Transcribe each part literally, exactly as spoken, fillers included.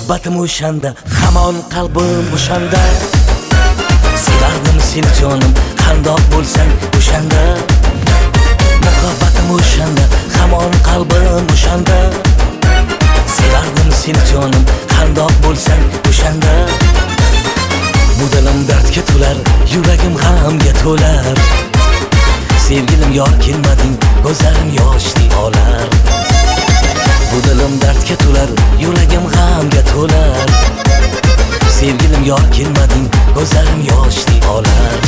muhabbatim o'shanda, hamon qalbim o'shanda. Sevardim seni jonim, qandoq bo'lsang o'shanda. Muhabbatim o'shanda, hamon qalbim o'shanda. Sevardim seni jonim, qandoq bo'lsang o'shanda. Bu dilim dardga to'lar, yuragim g'amga to'lar. Sevgilim yor kelmading, ko'zlarim yoshli olar. Bu dilim dardga to'lar, yuragim g'amga to'lar. Sevgilim yor kelmading, ko'zlarim yoshli olar.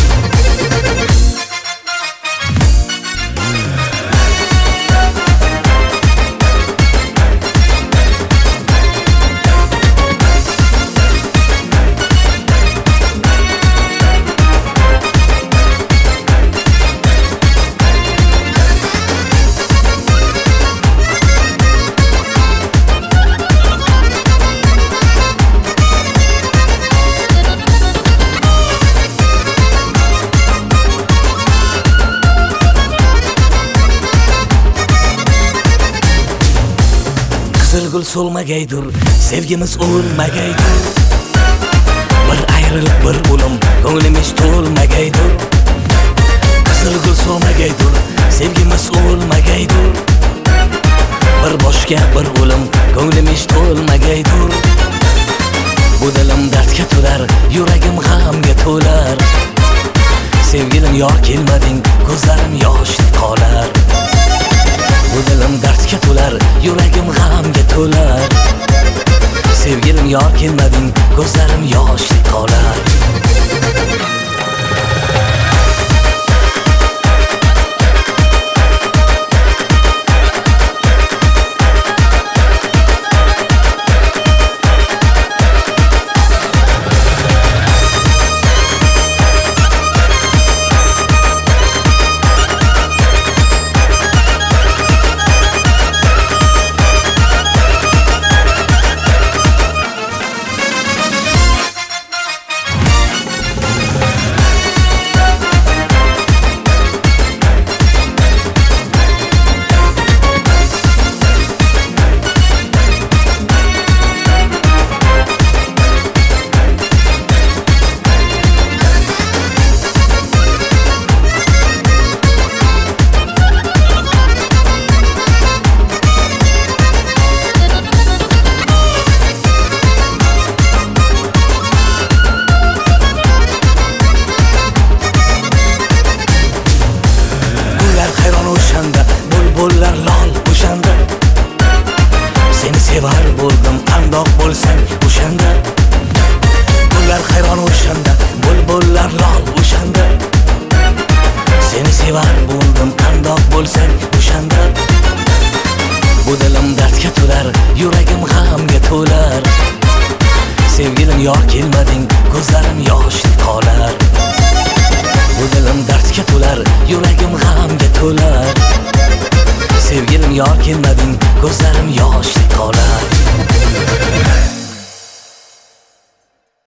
Qizilgul so'lmagaydur, sevgimiz o'lmagaydur. Bir ayrılık bir o'lim, ko'nglimiz to'lmagaydur. Qizilgul so'lmagaydur, sevgimiz o'lmagaydur. Bir boshga bir o'lim, ko'nglimiz to'lmagaydur. Bu dilim dardga to'lar, yuragim g'amga to'lar. Sevgilim yor kelmading, ko'zlarim yoshli qolar. Bu dilim dardga to'lar, yuragim g'amga to'lar. Sevgilim yor kelmading, ko'zlarim yoshli qolar. Bulbullar lol o'shanda. Seni sevar bo'ldim, qandoq bo'lsang o'shanda. Gullar hayron o'shanda, bulbullar lol o'shanda. Seni sevar bo'ldim, qandoq bo'lsang o'shanda. Bu dilim dardga to'lar, yuragim g'amga to'lar. Sevgilim yor kelmading, ko'zlarim yoshli qolar. Bu dilim dardga to'lar, yuragim g'amga to'lar. Sevgilim yor kelmading, ko'zlarim yoshli qolar.